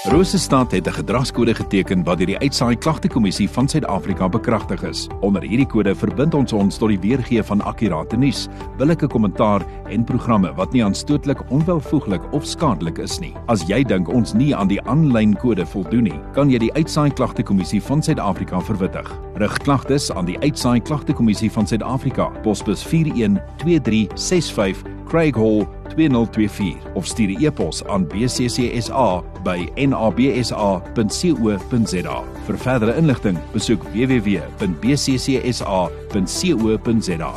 Rosestad het 'n gedragskode geteken wat deur die Uitsaai Klagtekommissie van Suid-Afrika bekragtig is. Onder hierdie kode verbind ons tot die weergee van akkurate nuus, billike kommentaar en programme wat nie aanstootlik, onwelvoeglik of skadelik is nie. As jy dink ons nie aan die aanlyn kode voldoen nie, kan jy die Uitsaai Klagtekommissie van Suid-Afrika verwittig. Rig klagtes aan die Uitsaai Klagtekommissie van Suid-Afrika, posbus 412365 Craig Hall 2024 of stuur 'n e-pos aan bccsa@nabsa.co.za. Vir verdere inligting, besoek www.bccsa.co.za.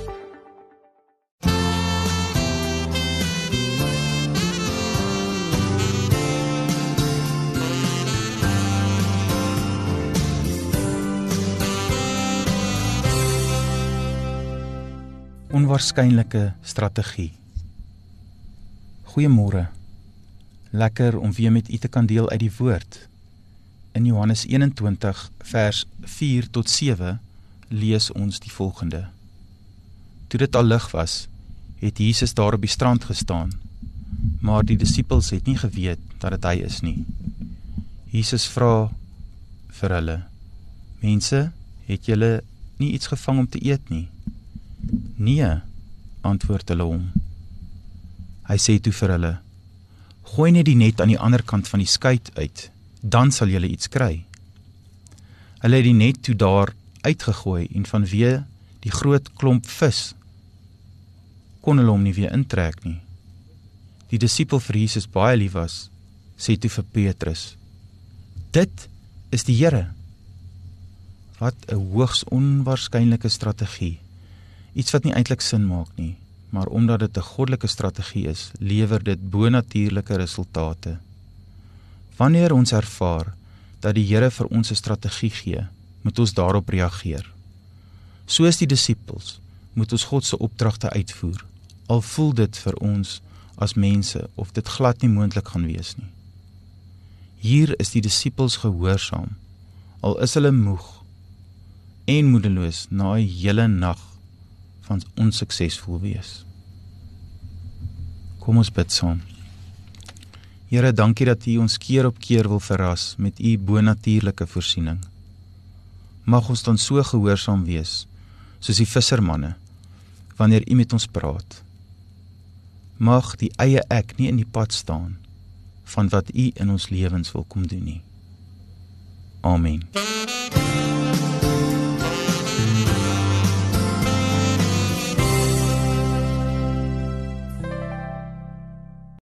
Onwaarskynlike strategie. Goeiemôre. Lekker om weer met u te kan deel uit die woord. In Johannes 21 vers 4 tot 7 lees ons die volgende. Toe dit al lig was, het Jesus daar op die strand gestaan, maar die disippels het nie geweet dat dit hy is nie. Jesus vra vir hulle, mense, het julle nie iets gevang om te eet nie? Nee, antwoord hulle hom. Hy sê toe vir hulle, gooi net die net aan die ander kant van die skei uit, dan sal julle iets kry. Hulle het die net toe daar uitgegooi en vanweë die groot klomp vis, kon hulle hom nie weer intrek nie. Die disipel vir Jesus baie lief was, sê toe vir Petrus, dit is die Here. Wat 'n hoogs onwaarskynlike strategie. Iets wat nie eintlik sin maak nie, maar omdat dit 'n goddelike strategie is, lewer dit bonatuurlike resultate. Wanneer ons ervaar dat die Here vir ons 'n strategie gee, moet ons daarop reageer. Soos die disippels, moet ons God se opdragte uitvoer, al voel dit vir ons as mense of dit glad nie moontlik gaan wees nie. Hier is die disippels gehoorsaam, al is hulle moeg en moedeloos na 'n hele nag van onsuksesvol wees. Kom ons bid saam. Here, dankie dat U ons keer op keer wil verras met U bonatuurlike voorsiening. Mag ons dan so gehoorsaam wees, soos die vissermanne, wanneer U met ons praat. Mag die eie ek nie in die pad staan van wat U in ons lewens wil kom doen nie. Amen.